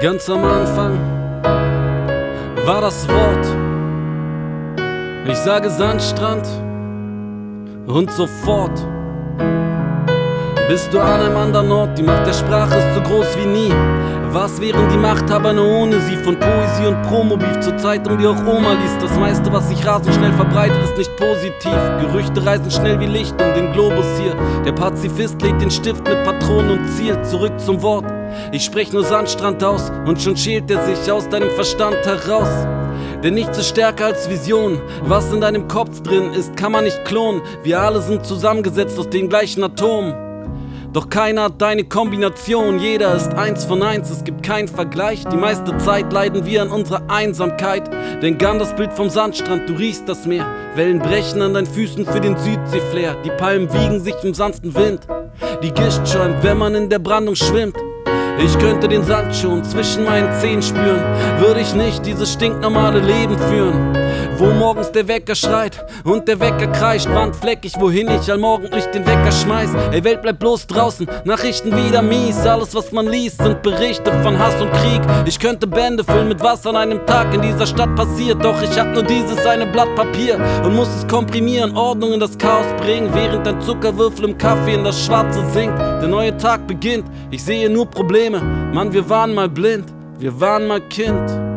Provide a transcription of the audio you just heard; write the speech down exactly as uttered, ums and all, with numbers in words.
Ganz am Anfang war das Wort. Ich sage Sandstrand und sofort bist du an einem anderen Ort. Die Macht der Sprache ist so groß wie nie. Was wären die Machthaber nur ohne sie? Von Poesie und Promobeef zur Zeitung, die auch Oma liest. Das meiste, was sich rasend schnell verbreitet, ist nicht positiv. Gerüchte reisen schnell wie Licht um den Globus hier. Der Pazifist legt den Stift mit Patronen und zielt zurück zum Wort. Ich sprech nur Sandstrand aus und schon schält er sich aus deinem Verstand heraus. Denn nichts ist stärker als Vision. Was in deinem Kopf drin ist, kann man nicht klonen. Wir alle sind zusammengesetzt aus den gleichen Atomen. Doch keiner hat deine Kombination, jeder ist eins von eins, es gibt keinen Vergleich. Die meiste Zeit leiden wir an unserer Einsamkeit. Denk an das Bild vom Sandstrand, du riechst das Meer. Wellen brechen an deinen Füßen für den Südsee-Flair. Die Palmen wiegen sich im sanften Wind. Die Gischt schäumt, wenn man in der Brandung schwimmt. Ich könnte den Sand schon zwischen meinen Zehen spüren, würde ich nicht dieses stinknormale Leben führen, wo morgens der Wecker schreit und der Wecker kreischt, wandfleckig, wohin ich allmorgendlich den Wecker schmeiß. Ey, Welt bleibt bloß draußen, Nachrichten wieder mies. Alles, was man liest, sind Berichte von Hass und Krieg. Ich könnte Bände füllen mit was an einem Tag in dieser Stadt passiert, doch ich hab nur dieses eine Blatt Papier und muss es komprimieren, Ordnung in das Chaos bringen, während ein Zuckerwürfel im Kaffee in das Schwarze sinkt. Der neue Tag beginnt, ich sehe nur Probleme. Mann, wir waren mal blind, wir waren mal Kind.